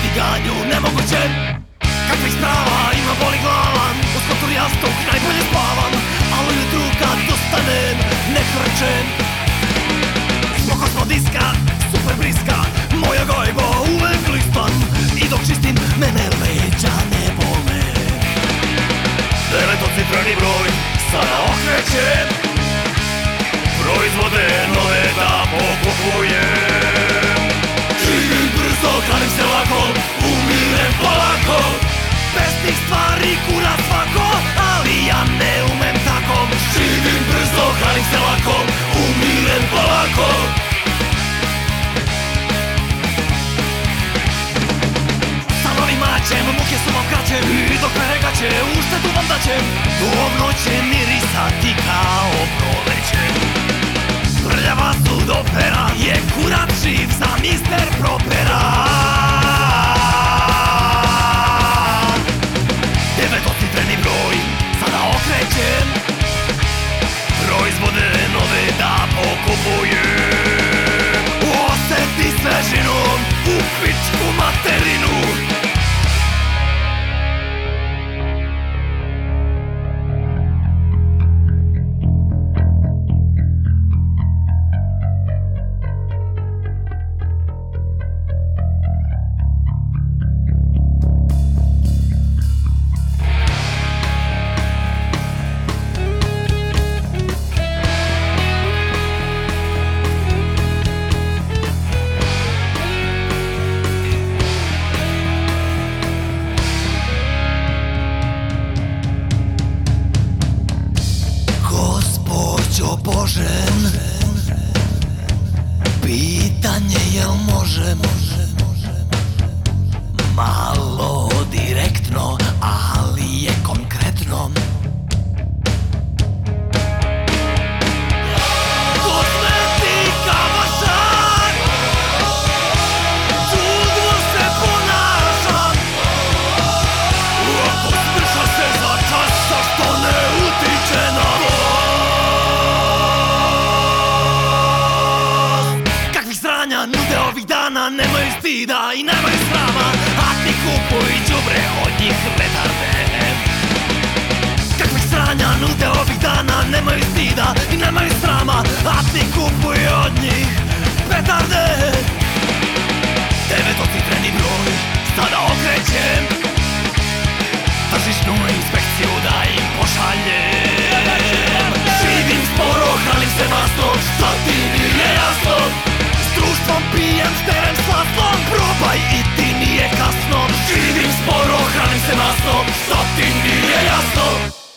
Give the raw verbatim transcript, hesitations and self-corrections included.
stiganju nemoguće. Kakvih sprava ima boli glava, uz kotor jastuk najbolje spavam, al ujutru kad dostanem ne hrčem. Smoko smo diska, super briska, moja gojbo uvek listam, i dok čistim mene leđa ne bole. Devetocifreni broj sada okrećem, proizvode nove da pokupujem. Živim brzo, hranim se lako, umirem polako, bez tih stvari kura svako, ali ja ne umem tako. Živim brzo, hranim se lako, umirem polako. Sa novim maćem, muke su vam kraćem, i dok me regaće, uštetu vam daćem. Dovno će mirisati kao proleće. Prljava sudopera je kurac živ za mister Propera. Devetocifreni broj sada okrećem, proizvode nove da pokupujem. Oseti svežinu u pičku materinu. Božen, pitanje jel može malo direktno, ali je konkretno. Kosmetika vašar, čudno se ponašam, ako sprša se za časa što ne utiče na to. Nude ovih dana nemaju stida i nemaju srama, a ti kupuj đubre od njih retarde. Kakvih sranja nude ovih dana nemaju stida i nemaju srama, a ti kupuj od njih petarde. Devetocifreni broj sada okrećem, tržišnu inspekciju da im pošaljem. Živim sporo, hranim se masno, šta ti nije jasno? Društvom pijem, šterem s maslom, probaj i ti nije kasno. Živim sporo, hranim se masno, što ti nije jasno?